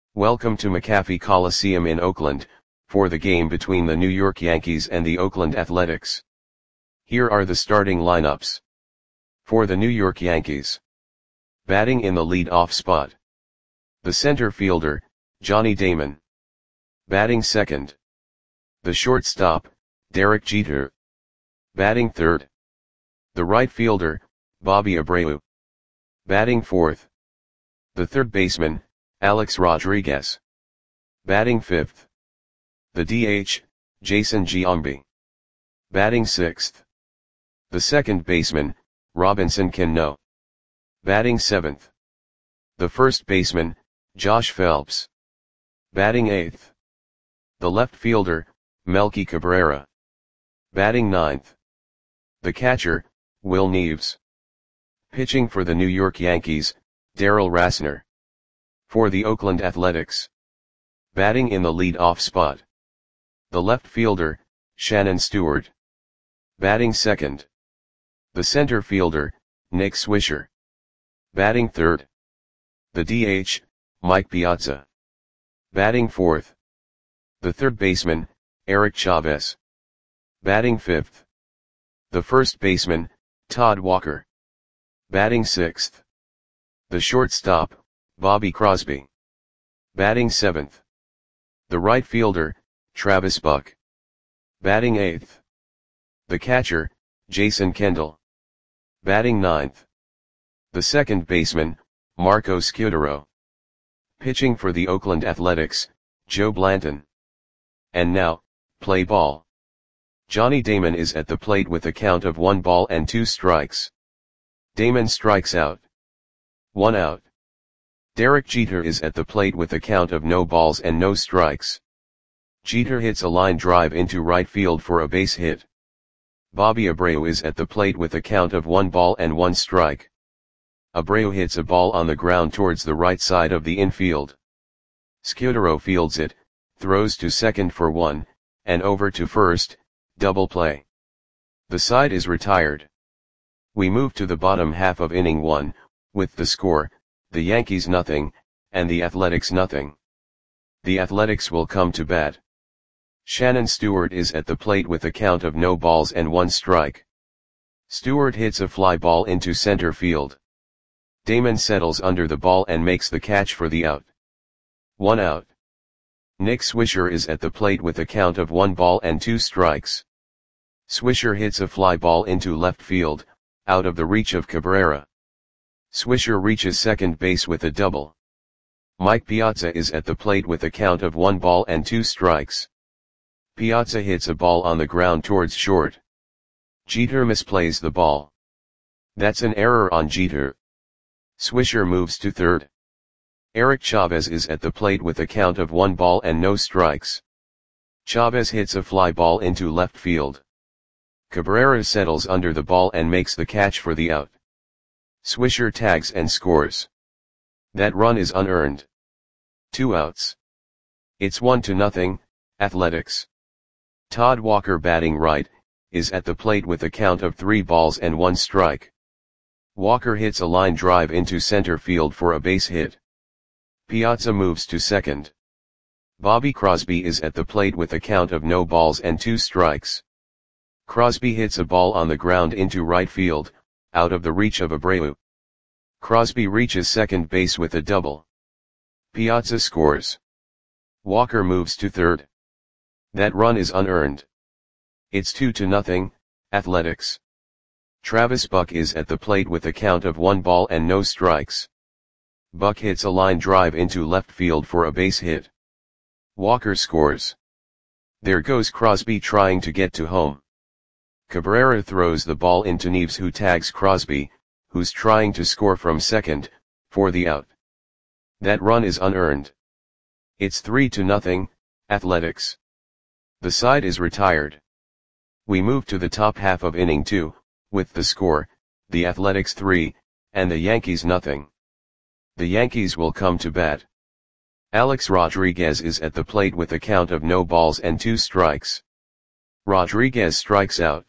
Welcome to McAfee Coliseum in Oakland, for the game between the New York Yankees and the Oakland Athletics. Here are the starting lineups. For the New York Yankees. Batting in the lead-off spot. The center fielder, Johnny Damon. Batting second. The shortstop, Derek Jeter. Batting third. The right fielder, Bobby Abreu. Batting fourth. The third baseman, Alex Rodriguez. Batting fifth. The DH, Jason Giambi. Batting sixth. The second baseman, Robinson Cano. Batting seventh. The first baseman, Josh Phelps. Batting eighth. The left fielder, Melky Cabrera. Batting ninth. The catcher, Will Neves. Pitching for the New York Yankees, Darryl Rasner. For the Oakland Athletics. Batting in the lead-off spot. The left fielder, Shannon Stewart. Batting second. The center fielder, Nick Swisher. Batting third. The DH, Mike Piazza. Batting fourth. The third baseman, Eric Chavez. Batting fifth. The first baseman, Todd Walker. Batting sixth. The shortstop, Bobby Crosby. Batting seventh. The right fielder, Travis Buck. Batting eighth. The catcher, Jason Kendall. Batting ninth. The second baseman, Marco Scutaro. Pitching for the Oakland Athletics, Joe Blanton. And now, play ball. Johnny Damon is at the plate with a count of 1 ball and 2 strikes. Damon strikes out. 1 out. Derek Jeter is at the plate with a count of no balls and no strikes. Jeter hits a line drive into right field for a base hit. Bobby Abreu is at the plate with a count of 1 ball and 1 strike. Abreu hits a ball on the ground towards the right side of the infield. Scutaro fields it, throws to second for 1, and over to first, double play. The side is retired. We move to the bottom half of inning 1, with the score, the Yankees nothing, and the Athletics nothing. The Athletics will come to bat. Shannon Stewart is at the plate with a count of no balls and 1 strike. Stewart hits a fly ball into center field. Damon settles under the ball and makes the catch for the out. 1 out. Nick Swisher is at the plate with a count of 1 ball and 2 strikes. Swisher hits a fly ball into left field, out of the reach of Cabrera. Swisher reaches second base with a double. Mike Piazza is at the plate with a count of 1 ball and 2 strikes. Piazza hits a ball on the ground towards short. Jeter misplays the ball. That's an error on Jeter. Swisher moves to third. Eric Chavez is at the plate with a count of 1 ball and no strikes. Chavez hits a fly ball into left field. Cabrera settles under the ball and makes the catch for the out. Swisher tags and scores. That run is unearned. 2 outs. It's 1-0, Athletics. Todd Walker batting right, is at the plate with a count of 3 balls and 1 strike. Walker hits a line drive into center field for a base hit. Piazza moves to second. Bobby Crosby is at the plate with a count of no balls and 2 strikes. Crosby hits a ball on the ground into right field, out of the reach of Abreu. Crosby reaches second base with a double. Piazza scores. Walker moves to third. That run is unearned. It's 2-0, Athletics. Travis Buck is at the plate with a count of 1 ball and no strikes. Buck hits a line drive into left field for a base hit. Walker scores. There goes Crosby trying to get to home. Cabrera throws the ball into Neves, who tags Crosby, who's trying to score from second, for the out. That run is unearned. It's 3-0, Athletics. The side is retired. We move to the top half of inning 2, with the score, the Athletics 3, and the Yankees nothing. The Yankees will come to bat. Alex Rodriguez is at the plate with a count of no balls and 2 strikes. Rodriguez strikes out.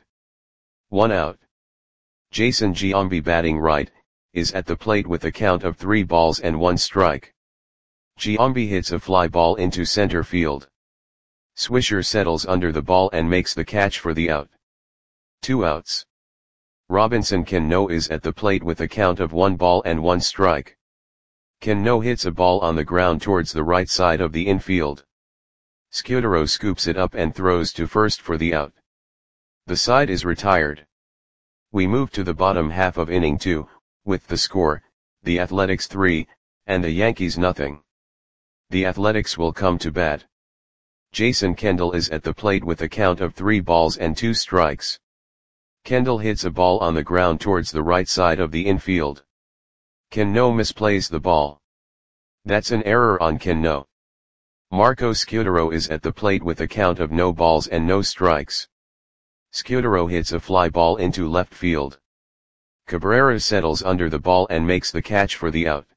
1 out. Jason Giambi batting right, is at the plate with a count of 3 balls and 1 strike. Giambi hits a fly ball into center field. Swisher settles under the ball and makes the catch for the out. 2 outs. Robinson Cano is at the plate with a count of 1 ball and 1 strike. Cano hits a ball on the ground towards the right side of the infield. Scudero scoops it up and throws to first for the out. The side is retired. We move to the bottom half of inning 2, with the score, the Athletics 3, and the Yankees nothing. The Athletics will come to bat. Jason Kendall is at the plate with a count of 3 balls and 2 strikes. Kendall hits a ball on the ground towards the right side of the infield. Cano misplays the ball. That's an error on Cano. Marco Scudero is at the plate with a count of no balls and no strikes. Scudero hits a fly ball into left field. Cabrera settles under the ball and makes the catch for the out.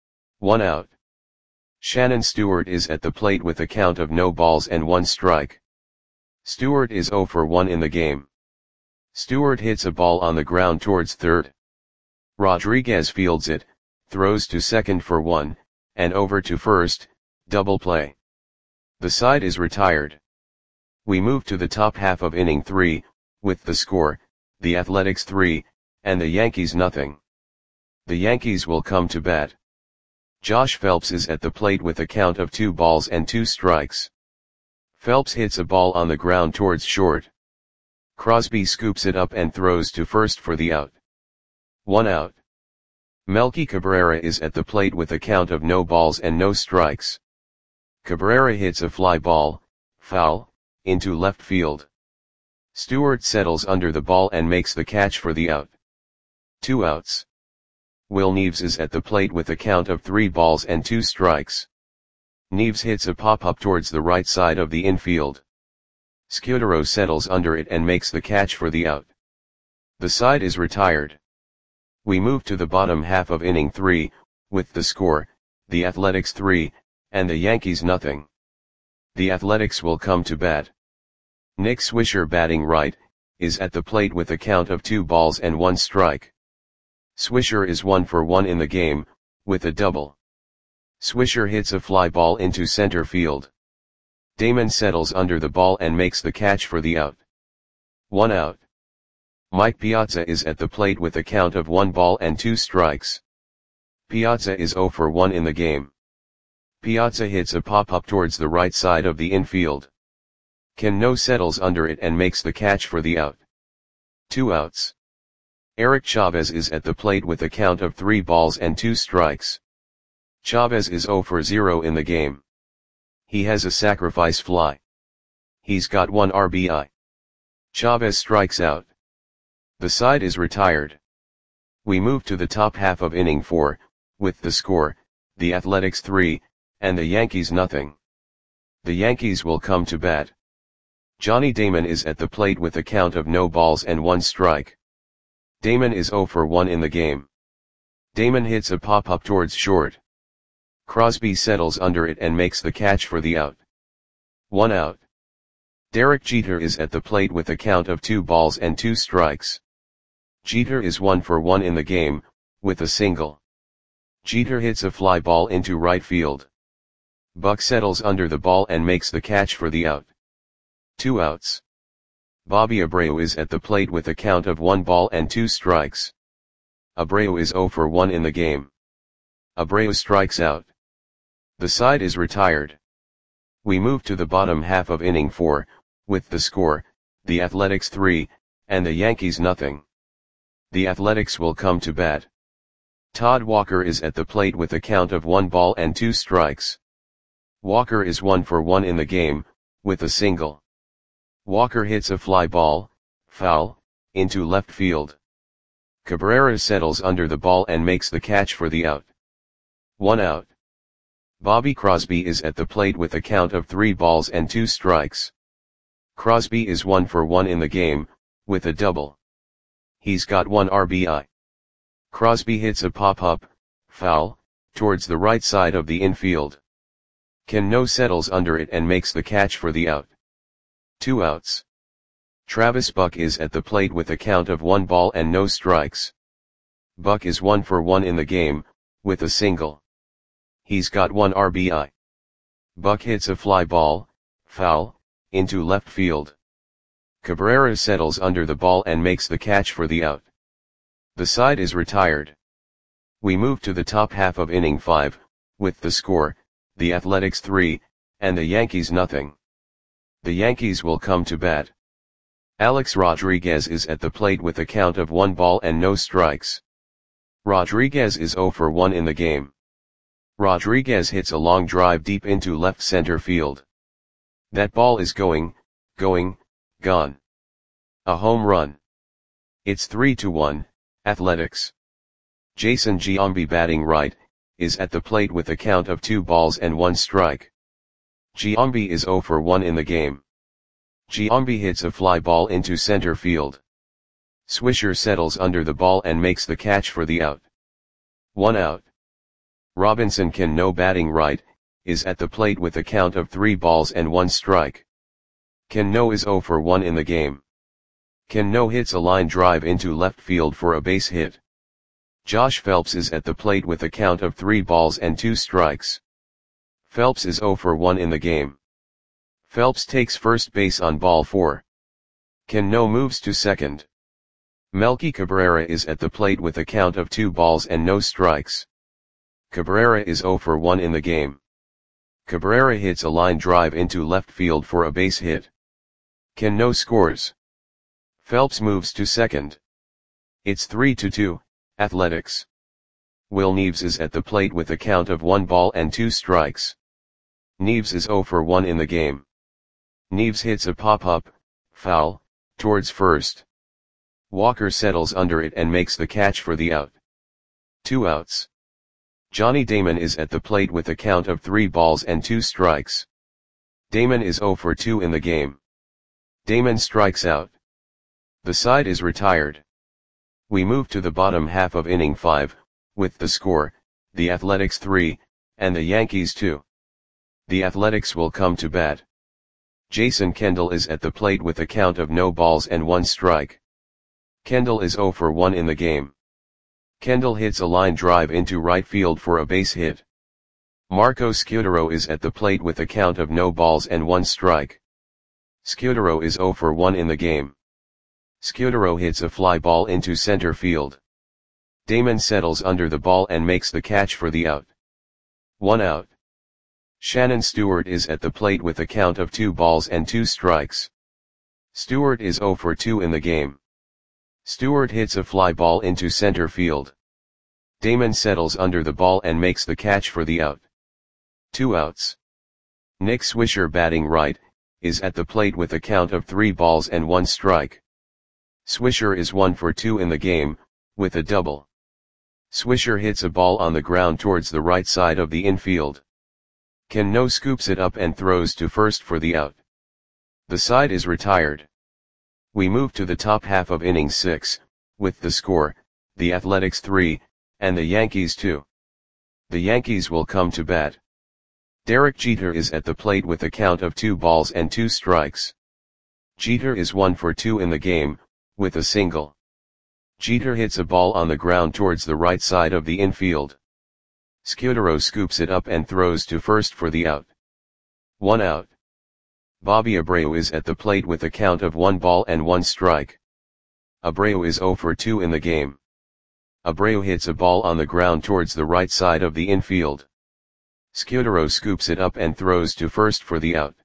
1 out. Shannon Stewart is at the plate with a count of no balls and 1 strike. Stewart is 0 for 1 in the game. Stewart hits a ball on the ground towards third. Rodriguez fields it, throws to second for 1, and over to first, double play. The side is retired. We move to the top half of inning 3, with the score, the Athletics 3, and the Yankees nothing. The Yankees will come to bat. Josh Phelps is at the plate with a count of 2 balls and 2 strikes. Phelps hits a ball on the ground towards short. Crosby scoops it up and throws to first for the out. 1 out. Melky Cabrera is at the plate with a count of no balls and no strikes. Cabrera hits a fly ball, foul, into left field. Stewart settles under the ball and makes the catch for the out. 2 outs. Will Neves is at the plate with a count of 3 balls and 2 strikes. Neves hits a pop-up towards the right side of the infield. Scudero settles under it and makes the catch for the out. The side is retired. We move to the bottom half of inning 3, with the score, the Athletics 3, and the Yankees nothing. The Athletics will come to bat. Nick Swisher batting right, is at the plate with a count of 2 balls and 1 strike. Swisher is 1 for 1 in the game, with a double. Swisher hits a fly ball into center field. Damon settles under the ball and makes the catch for the out. 1 out. Mike Piazza is at the plate with a count of 1 ball and 2 strikes. Piazza is 0 for 1 in the game. Piazza hits a pop-up towards the right side of the infield. Cano settles under it and makes the catch for the out. 2 outs. Eric Chavez is at the plate with a count of 3 balls and 2 strikes. Chavez is 0 for 0 in the game. He has a sacrifice fly. He's got 1 RBI. Chavez strikes out. The side is retired. We move to the top half of inning 4, with the score, the Athletics 3, and the Yankees nothing. The Yankees will come to bat. Johnny Damon is at the plate with a count of no balls and 1 strike. Damon is 0 for 1 in the game. Damon hits a pop-up towards short. Crosby settles under it and makes the catch for the out. 1 out. Derek Jeter is at the plate with a count of 2 balls and 2 strikes. Jeter is 1 for 1 in the game, with a single. Jeter hits a fly ball into right field. Buck settles under the ball and makes the catch for the out. 2 outs. Bobby Abreu is at the plate with a count of 1 ball and 2 strikes. Abreu is 0 for 1 in the game. Abreu strikes out. The side is retired. We move to the bottom half of inning 4, with the score, the Athletics 3, and the Yankees nothing. The Athletics will come to bat. Todd Walker is at the plate with a count of 1 ball and 2 strikes. Walker is 1 for 1 in the game, with a single. Walker hits a fly ball, foul, into left field. Cabrera settles under the ball and makes the catch for the out. 1 out. Bobby Crosby is at the plate with a count of 3 balls and 2 strikes. Crosby is 1 for 1 in the game, with a double. He's got 1 RBI. Crosby hits a pop-up, foul, towards the right side of the infield. Cano settles under it and makes the catch for the out. 2 outs. Travis Buck is at the plate with a count of 1 ball and no strikes. Buck is 1 for 1 in the game, with a single. He's got 1 RBI. Buck hits a fly ball, foul, into left field. Cabrera settles under the ball and makes the catch for the out. The side is retired. We move to the top half of inning 5, with the score, the Athletics 3, and the Yankees nothing. The Yankees will come to bat. Alex Rodriguez is at the plate with a count of 1 ball and no strikes. Rodriguez is 0 for 1 in the game. Rodriguez hits a long drive deep into left center field. That ball is going, gone. A home run. It's 3-1, Athletics. Jason Giambi, batting right, is at the plate with a count of 2 balls and 1 strike. Giambi is 0 for 1 in the game. Giambi hits a fly ball into center field. Swisher settles under the ball and makes the catch for the out. 1 out. Robinson Cano, batting right, is at the plate with a count of 3 balls and 1 strike. Cano is 0 for 1 in the game. Cano hits a line drive into left field for a base hit. Josh Phelps is at the plate with a count of 3 balls and 2 strikes. Phelps is 0 for 1 in the game. Phelps takes first base on ball 4. Cano moves to second. Melky Cabrera is at the plate with a count of 2 balls and no strikes. Cabrera is 0 for 1 in the game. Cabrera hits a line drive into left field for a base hit. Cano scores. Phelps moves to second. It's 3-2, Athletics. Will Neves is at the plate with a count of 1 ball and 2 strikes. Neves is 0 for 1 in the game. Neves hits a pop-up, foul, towards first. Walker settles under it and makes the catch for the out. 2 outs. Johnny Damon is at the plate with a count of 3 balls and 2 strikes. Damon is 0 for 2 in the game. Damon strikes out. The side is retired. We move to the bottom half of inning 5, with the score, the Athletics 3, and the Yankees 2. The Athletics will come to bat. Jason Kendall is at the plate with a count of no balls and 1 strike. Kendall is 0 for 1 in the game. Kendall hits a line drive into right field for a base hit. Marco Scutaro is at the plate with a count of no balls and 1 strike. Scutaro is 0 for 1 in the game. Scutaro hits a fly ball into center field. Damon settles under the ball and makes the catch for the out. 1 out. Shannon Stewart is at the plate with a count of 2 balls and 2 strikes. Stewart is 0 for 2 in the game. Stewart hits a fly ball into center field. Damon settles under the ball and makes the catch for the out. 2 outs. Nick Swisher, batting right, is at the plate with a count of 3 balls and 1 strike. Swisher is 1 for 2 in the game, with a double. Swisher hits a ball on the ground towards the right side of the infield. Cano scoops it up and throws to first for the out. The side is retired. We move to the top half of inning 6, with the score, the Athletics 3, and the Yankees 2. The Yankees will come to bat. Derek Jeter is at the plate with a count of 2 balls and 2 strikes. Jeter is 1 for 2 in the game, with a single. Jeter hits a ball on the ground towards the right side of the infield. Scutaro scoops it up and throws to first for the out. 1 out. Bobby Abreu is at the plate with a count of 1 ball and 1 strike. Abreu is 0 for 2 in the game. Abreu hits a ball on the ground towards the right side of the infield. Scutaro scoops it up and throws to first for the out.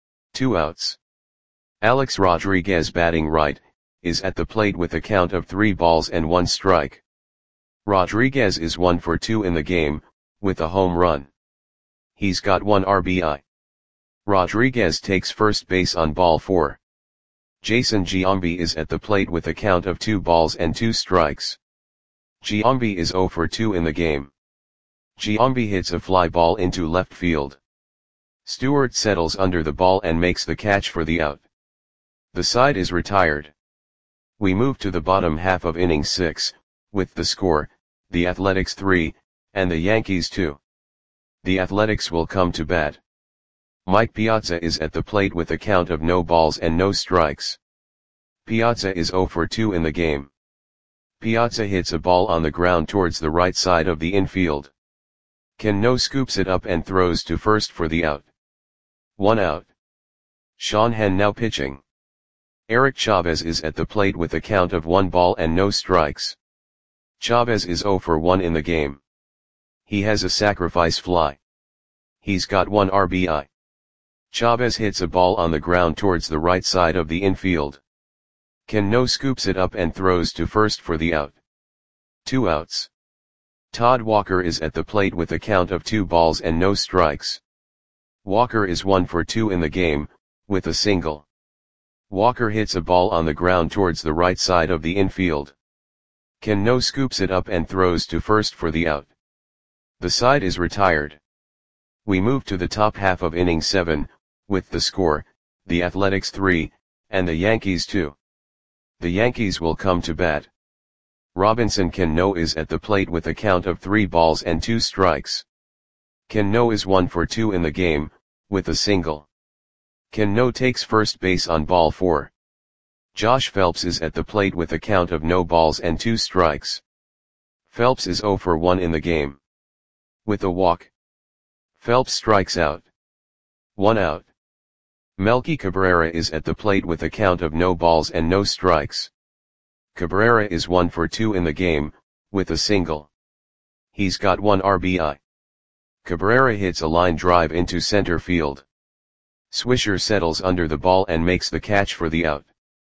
2 outs. Alex Rodriguez, batting right, is at the plate with a count of 3 balls and 1 strike. Rodriguez is 1 for 2 in the game, with a home run. He's got 1 RBI. Rodriguez takes first base on ball 4. Jason Giambi is at the plate with a count of 2 balls and 2 strikes. Giambi is 0 for 2 in the game. Giambi hits a fly ball into left field. Stewart settles under the ball and makes the catch for the out. The side is retired. We move to the bottom half of inning 6, with the score, the Athletics 3, and the Yankees 2. The Athletics will come to bat. Mike Piazza is at the plate with a count of no balls and no strikes. Piazza is 0 for 2 in the game. Piazza hits a ball on the ground towards the right side of the infield. Cano scoops it up and throws to first for the out. 1 out. Sean Hen now pitching. Eric Chavez is at the plate with a count of 1 ball and no strikes. Chavez is 0 for 1 in the game. He has a sacrifice fly. He's got 1 RBI. Chavez hits a ball on the ground towards the right side of the infield. Cano scoops it up and throws to first for the out. 2 outs. Todd Walker is at the plate with a count of 2 balls and no strikes. Walker is 1 for 2 in the game, with a single. Walker hits a ball on the ground towards the right side of the infield. Cano scoops it up and throws to first for the out. The side is retired. We move to the top half of inning 7, with the score, the Athletics 3, and the Yankees 2. The Yankees will come to bat. Robinson Cano is at the plate with a count of 3 balls and 2 strikes. Cano is 1 for 2 in the game, with a single. Cano takes first base on ball 4. Josh Phelps is at the plate with a count of no balls and 2 strikes. Phelps is 0 for 1 in the game. With a walk, Phelps strikes out. 1 out. Melky Cabrera is at the plate with a count of no balls and no strikes. Cabrera is 1 for 2 in the game, with a single. He's got 1 RBI. Cabrera hits a line drive into center field. Swisher settles under the ball and makes the catch for the out.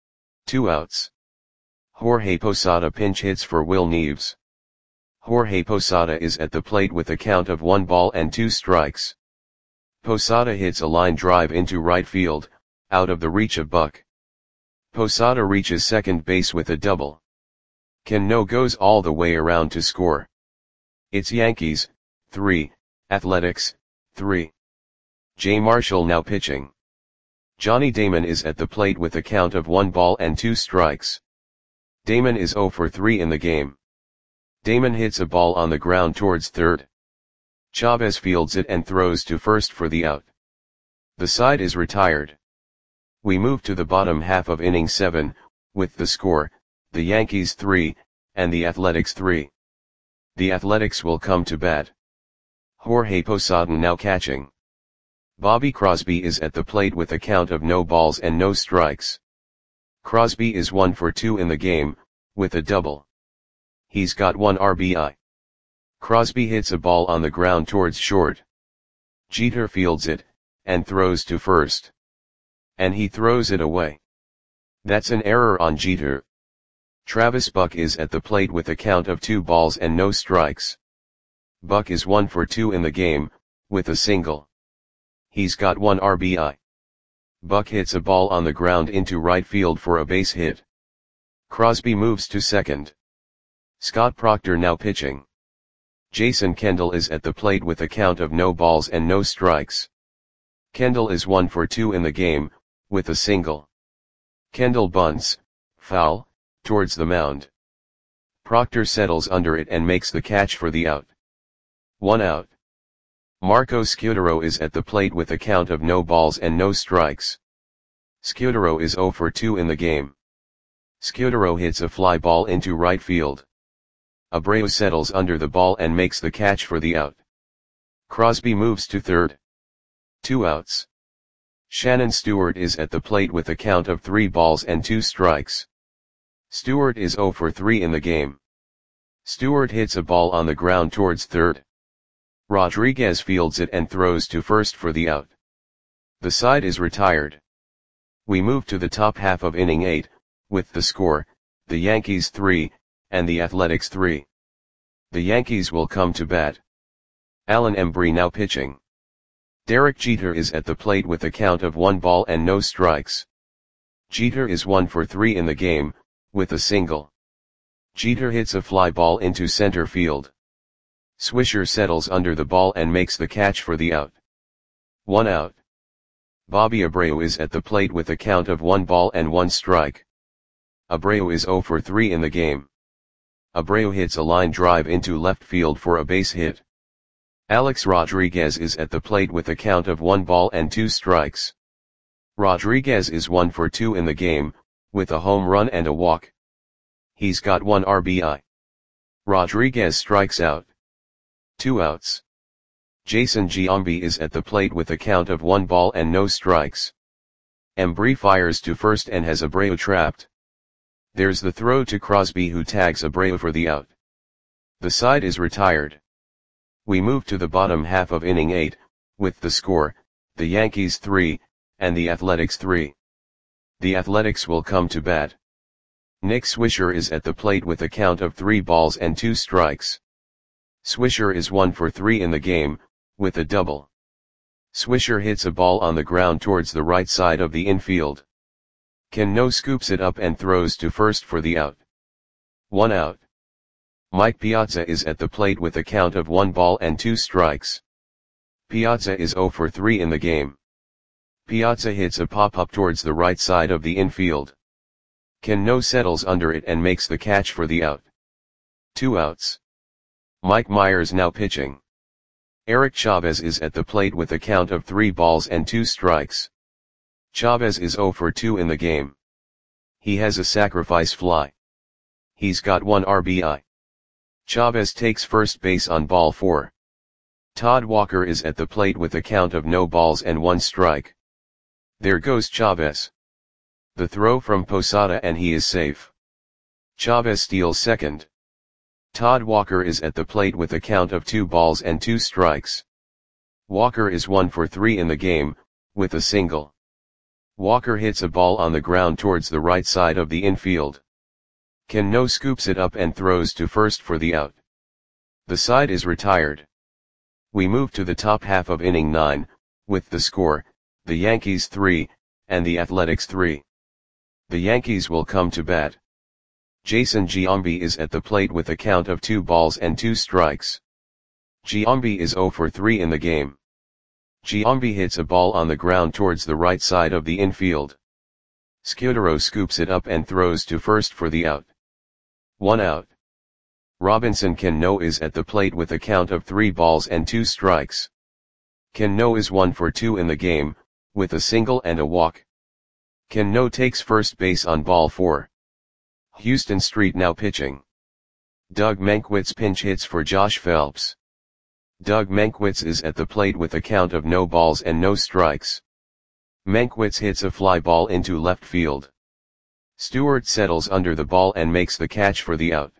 2 outs. Jorge Posada pinch hits for Will Neves. Jorge Posada is at the plate with a count of 1 ball and 2 strikes. Posada hits a line drive into right field, out of the reach of Buck. Posada reaches second base with a double. Cano goes all the way around to score. It's Yankees, 3, Athletics, 3. Jay Marshall now pitching. Johnny Damon is at the plate with a count of 1 ball and 2 strikes. Damon is 0 for 3 in the game. Damon hits a ball on the ground towards third. Chavez fields it and throws to first for the out. The side is retired. We move to the bottom half of inning 7, with the score, the Yankees 3, and the Athletics 3. The Athletics will come to bat. Jorge Posada now catching. Bobby Crosby is at the plate with a count of no balls and no strikes. Crosby is 1 for 2 in the game, with a double. He's got 1 RBI. Crosby hits a ball on the ground towards short. Jeter fields it, and throws to first. And he throws it away. That's an error on Jeter. Travis Buck is at the plate with a count of 2 balls and no strikes. Buck is 1 for 2 in the game, with a single. He's got 1 RBI. Buck hits a ball on the ground into right field for a base hit. Crosby moves to second. Scott Proctor now pitching. Jason Kendall is at the plate with a count of no balls and no strikes. Kendall is 1 for 2 in the game, with a single. Kendall bunts, foul, towards the mound. Proctor settles under it and makes the catch for the out. 1 out. Marco Scutaro is at the plate with a count of no balls and no strikes. Scutaro is 0 for 2 in the game. Scutaro hits a fly ball into right field. Abreu settles under the ball and makes the catch for the out. Crosby moves to third. 2 outs. Shannon Stewart is at the plate with a count of 3 balls and 2 strikes. Stewart is 0 for 3 in the game. Stewart hits a ball on the ground towards third. Rodriguez fields it and throws to first for the out. The side is retired. We move to the top half of inning 8, with the score, the Yankees 3, and the Athletics 3. The Yankees will come to bat. Alan Embree now pitching. Derek Jeter is at the plate with a count of 1 ball and no strikes. Jeter is 1 for 3 in the game, with a single. Jeter hits a fly ball into center field. Swisher settles under the ball and makes the catch for the out. 1 out. Bobby Abreu is at the plate with a count of 1 ball and 1 strike. Abreu is 0 for 3 in the game. Abreu hits a line drive into left field for a base hit. Alex Rodriguez is at the plate with a count of 1 ball and 2 strikes. Rodriguez is 1 for 2 in the game, with a home run and a walk. He's got 1 RBI. Rodriguez strikes out. 2 outs. Jason Giambi is at the plate with a count of 1 ball and no strikes. Embry fires to first and has Abreu trapped. There's the throw to Crosby, who tags Abreu for the out. The side is retired. We move to the bottom half of inning 8, with the score, the Yankees 3, and the Athletics 3. The Athletics will come to bat. Nick Swisher is at the plate with a count of 3 balls and 2 strikes. Swisher is 1 for 3 in the game, with a double. Swisher hits a ball on the ground towards the right side of the infield. Cano scoops it up and throws to first for the out. 1 out. Mike Piazza is at the plate with a count of 1 ball and 2 strikes. Piazza is 0 for 3 in the game. Piazza hits a pop-up towards the right side of the infield. Cano settles under it and makes the catch for the out. 2 outs. Mike Myers now pitching. Eric Chavez is at the plate with a count of 3 balls and 2 strikes. Chavez is 0 for 2 in the game. He has a sacrifice fly. He's got 1 RBI. Chavez takes first base on ball 4. Todd Walker is at the plate with a count of no balls and 1 strike. There goes Chavez. The throw from Posada and he is safe. Chavez steals second. Todd Walker is at the plate with a count of 2 balls and 2 strikes. Walker is 1 for 3 in the game, with a single. Walker hits a ball on the ground towards the right side of the infield. Cano scoops it up and throws to first for the out. The side is retired. We move to the top half of inning 9, with the score, the Yankees 3, and the Athletics 3. The Yankees will come to bat. Jason Giambi is at the plate with a count of 2 balls and 2 strikes. Giambi is 0 for 3 in the game. Giambi hits a ball on the ground towards the right side of the infield. Scudero scoops it up and throws to first for the out. 1 out. Robinson Cano is at the plate with a count of 3 balls and 2 strikes. Cano is 1 for 2 in the game, with a single and a walk. Cano takes first base on ball 4. Houston Street now pitching. Doug Mankiewicz pinch hits for Josh Phelps. Doug Mankiewicz is at the plate with a count of no balls and no strikes. Mankiewicz hits a fly ball into left field. Stewart settles under the ball and makes the catch for the out.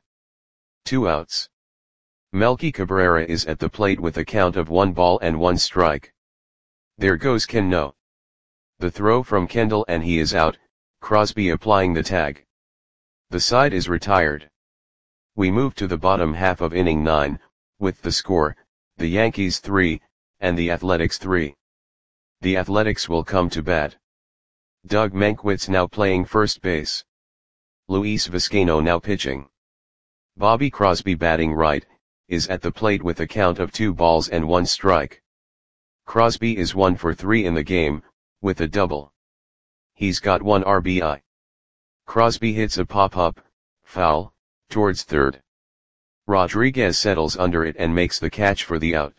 2 outs. Melky Cabrera is at the plate with a count of 1 ball and 1 strike. There goes Cano. The throw from Kendall and he is out, Crosby applying the tag. The side is retired. We move to the bottom half of inning 9, with the score, the Yankees 3, and the Athletics 3. The Athletics will come to bat. Doug Mankiewicz now playing first base. Luis Vizcaino now pitching. Bobby Crosby batting right, is at the plate with a count of 2 balls and 1 strike. Crosby is 1 for 3 in the game, with a double. He's got 1 RBI. Crosby hits a pop-up, foul, towards third. Rodriguez settles under it and makes the catch for the out.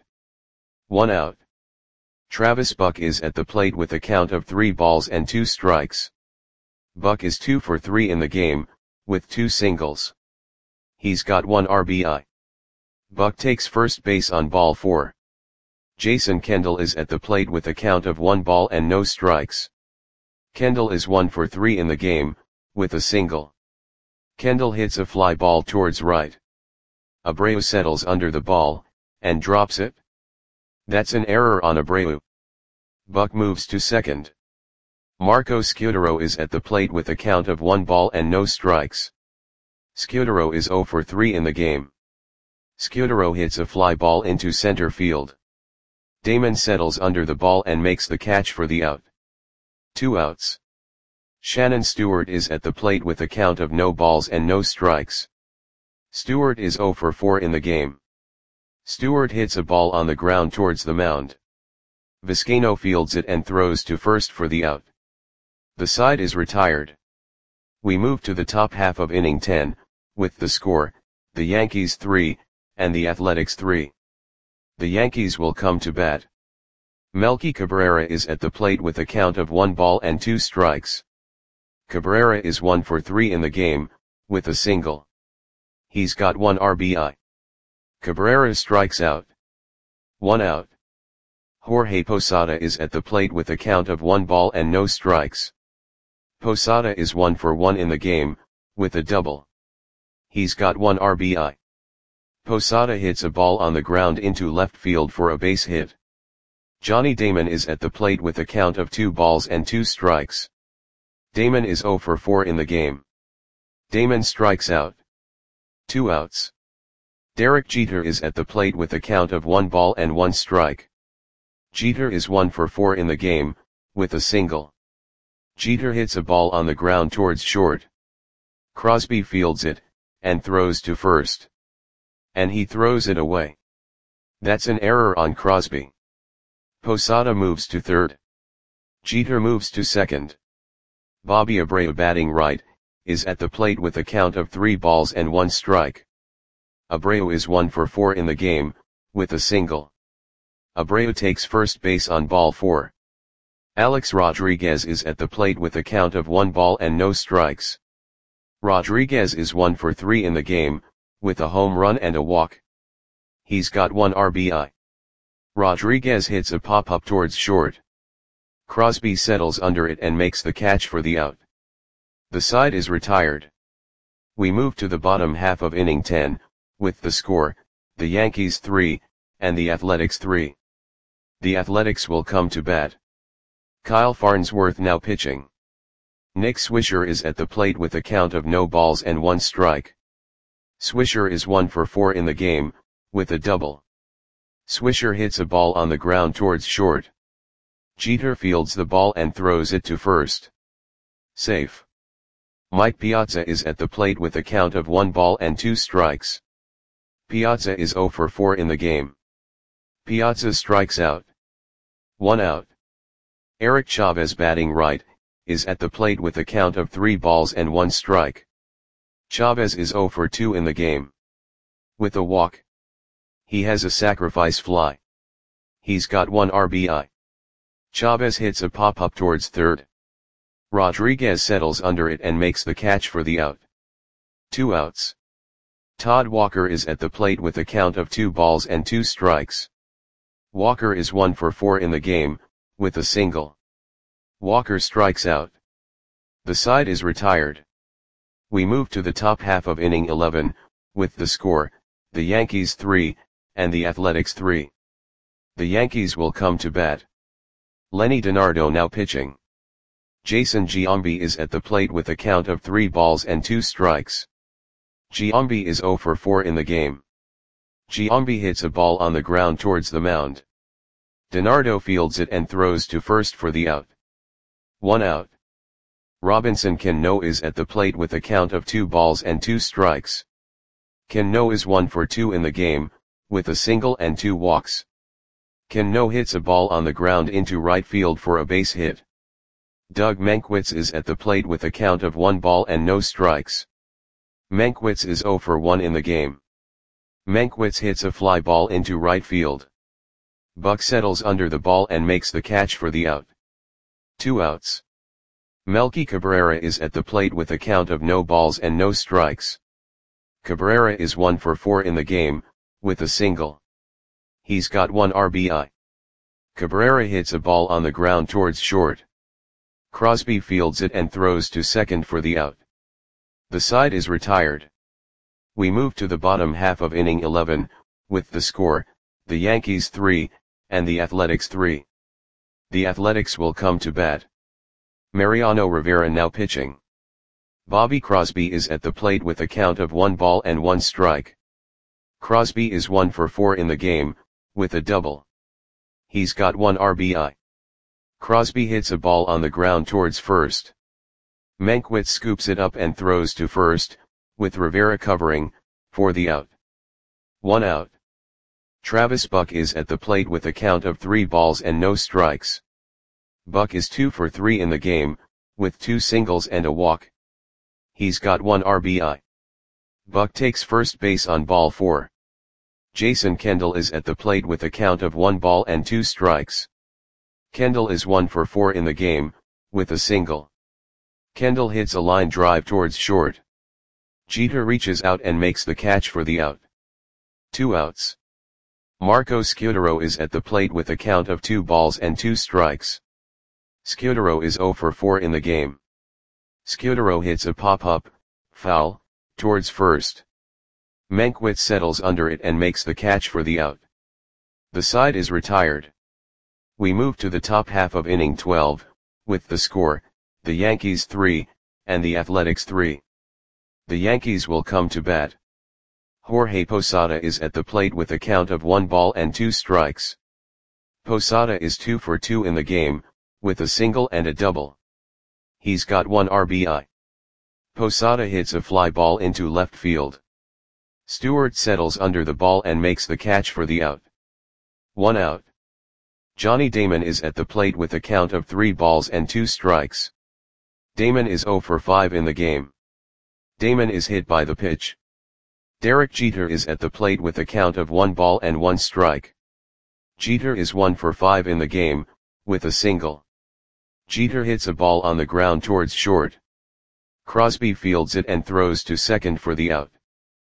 1 out. Travis Buck is at the plate with a count of 3 balls and 2 strikes. Buck is 2 for 3 in the game, with 2 singles. He's got 1 RBI. Buck takes first base on ball 4. Jason Kendall is at the plate with a count of 1 ball and no strikes. Kendall is 1 for 3 in the game, with a single. Kendall hits a fly ball towards right. Abreu settles under the ball, and drops it. That's an error on Abreu. Buck moves to second. Marco Scudero is at the plate with a count of 1 ball and no strikes. Scudero is 0 for 3 in the game. Scudero hits a fly ball into center field. Damon settles under the ball and makes the catch for the out. 2 outs. Shannon Stewart is at the plate with a count of no balls and no strikes. Stewart is 0 for 4 in the game. Stewart hits a ball on the ground towards the mound. Vizcaino fields it and throws to first for the out. The side is retired. We move to the top half of inning 10, with the score, the Yankees 3, and the Athletics 3. The Yankees will come to bat. Melky Cabrera is at the plate with a count of 1 ball and 2 strikes. Cabrera is 1 for 3 in the game, with a single. He's got 1 RBI. Cabrera strikes out. 1 out. Jorge Posada is at the plate with a count of 1 ball and no strikes. Posada is 1 for 1 in the game, with a double. He's got 1 RBI. Posada hits a ball on the ground into left field for a base hit. Johnny Damon is at the plate with a count of 2 balls and 2 strikes. Damon is 0 for 4 in the game. Damon strikes out. 2 outs. Derek Jeter is at the plate with a count of 1 ball and 1 strike. Jeter is 1 for 4 in the game, with a single. Jeter hits a ball on the ground towards short. Crosby fields it, and throws to first. And he throws it away. That's an error on Crosby. Posada moves to third. Jeter moves to second. Bobby Abreu, batting right, is at the plate with a count of 3 balls and 1 strike. Abreu is 1 for 4 in the game, with a single. Abreu takes first base on ball 4. Alex Rodriguez is at the plate with a count of 1 ball and no strikes. Rodriguez is 1 for 3 in the game, with a home run and a walk. He's got 1 RBI. Rodriguez hits a pop-up towards short. Crosby settles under it and makes the catch for the out. The side is retired. We move to the bottom half of inning 10, with the score, the Yankees 3, and the Athletics 3. The Athletics will come to bat. Kyle Farnsworth now pitching. Nick Swisher is at the plate with a count of no balls and 1 strike. Swisher is 1 for 4 in the game, with a double. Swisher hits a ball on the ground towards short. Jeter fields the ball and throws it to first. Safe. Mike Piazza is at the plate with a count of 1 ball and 2 strikes. Piazza is 0 for 4 in the game. Piazza strikes out. 1 out. Eric Chavez, batting right, is at the plate with a count of 3 balls and 1 strike. Chavez is 0 for 2 in the game. With a walk. He has a sacrifice fly. He's got 1 RBI. Chavez hits a pop-up towards third. Rodriguez settles under it and makes the catch for the out. 2 outs. Todd Walker is at the plate with a count of 2 balls and 2 strikes. Walker is 1 for 4 in the game, with a single. Walker strikes out. The side is retired. We move to the top half of inning 11, with the score, the Yankees 3, and the Athletics 3. The Yankees will come to bat. Lenny DiNardo now pitching. Jason Giambi is at the plate with a count of 3 balls and 2 strikes. Giambi is 0 for 4 in the game. Giambi hits a ball on the ground towards the mound. DiNardo fields it and throws to first for the out. 1 out. Robinson Cano is at the plate with a count of 2 balls and 2 strikes. Cano is 1 for 2 in the game, with a single and 2 walks. Cano hits a ball on the ground into right field for a base hit. Doug Mankiewicz is at the plate with a count of 1 ball and no strikes. Mankiewicz is 0 for 1 in the game. Mankiewicz hits a fly ball into right field. Buck settles under the ball and makes the catch for the out. 2 outs. Melky Cabrera is at the plate with a count of no balls and no strikes. Cabrera is 1 for 4 in the game, with a single. He's got 1 RBI. Cabrera hits a ball on the ground towards short. Crosby fields it and throws to second for the out. The side is retired. We move to the bottom half of inning 11, with the score, the Yankees 3, and the Athletics 3. The Athletics will come to bat. Mariano Rivera now pitching. Bobby Crosby is at the plate with a count of 1 ball and 1 strike. Crosby is 1 for 4 in the game, with a double. He's got 1 RBI. Crosby hits a ball on the ground towards first. Mankiewicz scoops it up and throws to first, with Rivera covering, for the out. 1 out. Travis Buck is at the plate with a count of 3 balls and no strikes. Buck is 2 for 3 in the game, with 2 singles and a walk. He's got 1 RBI. Buck takes first base on ball 4. Jason Kendall is at the plate with a count of 1 ball and 2 strikes. Kendall is 1 for 4 in the game, with a single. Kendall hits a line drive towards short. Jeter reaches out and makes the catch for the out. 2 outs. Marco Scudero is at the plate with a count of 2 balls and 2 strikes. Scudero is 0 for 4 in the game. Scudero hits a pop-up, foul, towards first. Mankiewicz settles under it and makes the catch for the out. The side is retired. We move to the top half of inning 12, with the score, the Yankees 3, and the Athletics 3. The Yankees will come to bat. Jorge Posada is at the plate with a count of 1 ball and 2 strikes. Posada is 2 for 2 in the game, with a single and a double. He's got 1 RBI. Posada hits a fly ball into left field. Stewart settles under the ball and makes the catch for the out. 1 out. Johnny Damon is at the plate with a count of 3 balls and 2 strikes. Damon is 0 for 5 in the game. Damon is hit by the pitch. Derek Jeter is at the plate with a count of 1 ball and 1 strike. Jeter is 1 for 5 in the game, with a single. Jeter hits a ball on the ground towards short. Crosby fields it and throws to second for the out.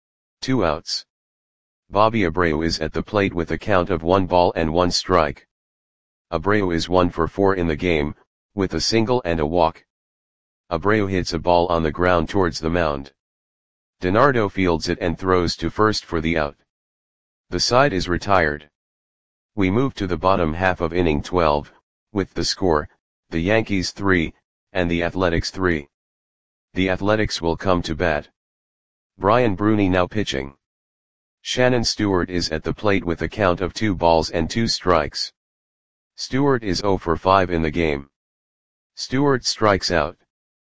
2 outs. Bobby Abreu is at the plate with a count of 1 ball and 1 strike. Abreu is 1 for 4 in the game, with a single and a walk. Abreu hits a ball on the ground towards the mound. DiNardo fields it and throws to first for the out. The side is retired. We move to the bottom half of inning 12, with the score, the Yankees 3, and the Athletics 3. The Athletics will come to bat. Brian Bruni now pitching. Shannon Stewart is at the plate with a count of 2 balls and 2 strikes. Stewart is 0 for 5 in the game. Stewart strikes out.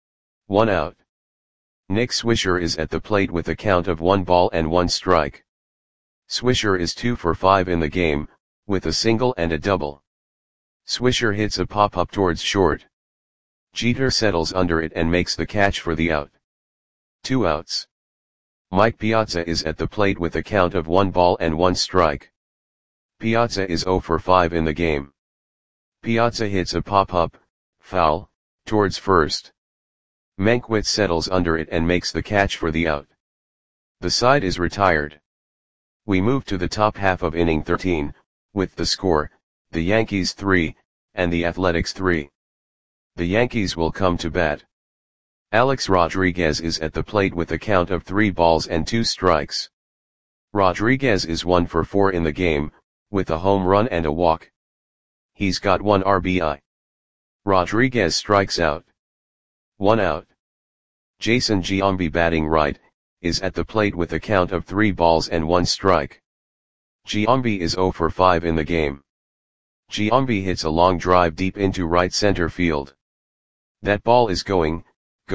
1 out. Nick Swisher is at the plate with a count of 1 ball and 1 strike. Swisher is 2 for 5 in the game, with a single and a double. Swisher hits a pop-up towards short. Jeter settles under it and makes the catch for the out. 2 outs. Mike Piazza is at the plate with a count of 1 ball and 1 strike. Piazza is 0 for 5 in the game. Piazza hits a pop-up, foul, towards first. Mankiewicz settles under it and makes the catch for the out. The side is retired. We move to the top half of inning 13, with the score, the Yankees 3, and the Athletics 3. The Yankees will come to bat. Alex Rodriguez is at the plate with a count of 3 balls and 2 strikes. Rodriguez is 1 for 4 in the game, with a home run and a walk. He's got 1 RBI. Rodriguez strikes out. 1 out. Jason Giambi batting right, is at the plate with a count of 3 balls and 1 strike. Giambi is 0 for 5 in the game. Giambi hits a long drive deep into right center field. That ball is gone.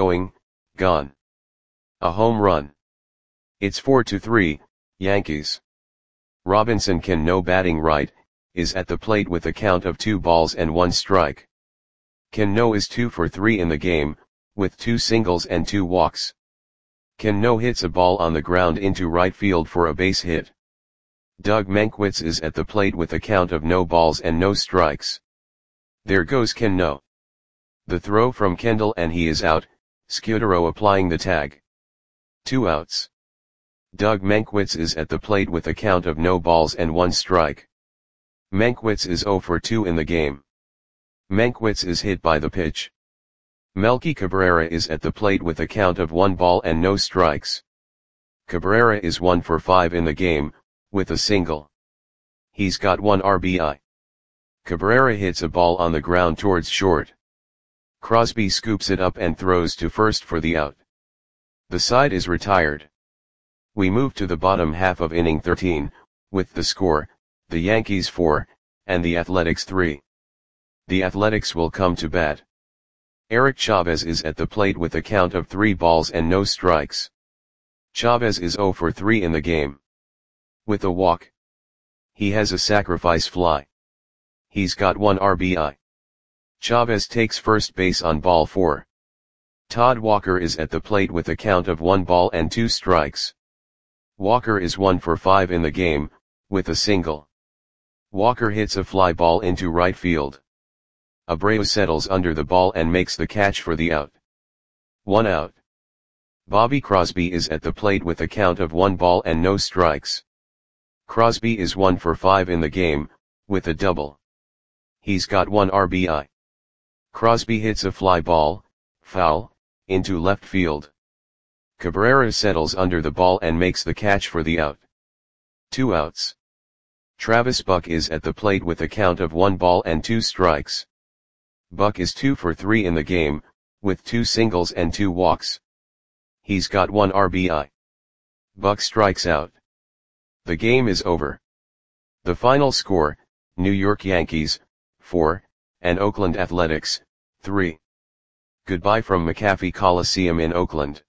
A home run. It's 4-3, Yankees. Robinson Cano batting right, is at the plate with a count of 2 balls and 1 strike. Cano is 2 for 3 in the game, with 2 singles and 2 walks. Cano hits a ball on the ground into right field for a base hit. Doug Mankiewicz is at the plate with a count of no balls and no strikes. There goes Cano. The throw from Kendall and he is out, Scudero applying the tag. 2 outs. Doug Mankiewicz is at the plate with a count of no balls and 1 strike. Mankiewicz is 0 for 2 in the game. Mankiewicz is hit by the pitch. Melky Cabrera is at the plate with a count of 1 ball and no strikes. Cabrera is 1 for 5 in the game, with a single. He's got 1 RBI. Cabrera hits a ball on the ground towards short. Crosby scoops it up and throws to first for the out. The side is retired. We move to the bottom half of inning 13, with the score, the Yankees 4, and the Athletics 3. The Athletics will come to bat. Eric Chavez is at the plate with a count of 3 balls and no strikes. Chavez is 0 for 3 in the game. With a walk. He has a sacrifice fly. He's got 1 RBI. Chavez takes first base on ball 4. Todd Walker is at the plate with a count of 1 ball and 2 strikes. Walker is 1 for 5 in the game, with a single. Walker hits a fly ball into right field. Abreu settles under the ball and makes the catch for the out. 1 out. Bobby Crosby is at the plate with a count of 1 ball and no strikes. Crosby is 1 for 5 in the game, with a double. He's got 1 RBI. Crosby hits a fly ball, foul, into left field. Cabrera settles under the ball and makes the catch for the out. 2 outs. Travis Buck is at the plate with a count of 1 ball and 2 strikes. Buck is 2 for 3 in the game, with 2 singles and 2 walks. He's got 1 RBI. Buck strikes out. The game is over. The final score, New York Yankees, 4, and Oakland Athletics, 3. Goodbye from McAfee Coliseum in Oakland.